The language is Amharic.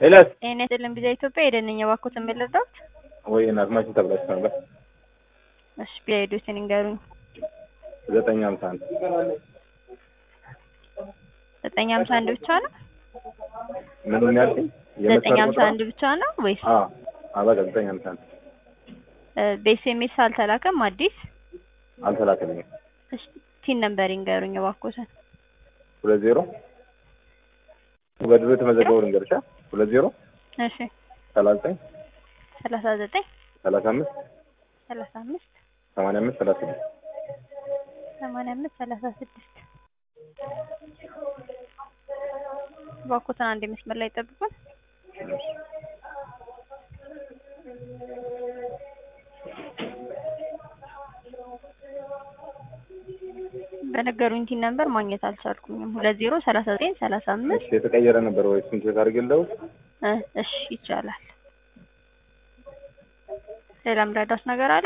ኤላስ እኔ አይደለም ቢዛ ኢትዮጵያ ሄደንኛ ባኮት ተመለዳት ወይ እናትማች ተብላሽ ነበር። እሺ ቢሄዱትን እንገሩኝ 951 951 ብቻ ነው። ምን ያልከኝ? 951 ብቻ ነው ወይስ? አበቃ 951 በኤስኤምኤስ አልተላከም አዲስ አልተላከልኝም። እሺ ቲን ነምበር ይንገሩኝ ባኮትን 20 በድሮ ተመዘገበው ልንገርሻ 20 እሺ 39 39 35 35 85 36 85 36 ባኮትን አንድ መስመር ላይ ጠብቁን። በነገሩኝ ቲን ነምበር ማግኘት አልቻልኩኝም። 20 39 35 የተቀየረ ነበር ወይ ስንት ታርገለው? እሺ ይቻላል። ሌላም ረዳት ነገር አለ?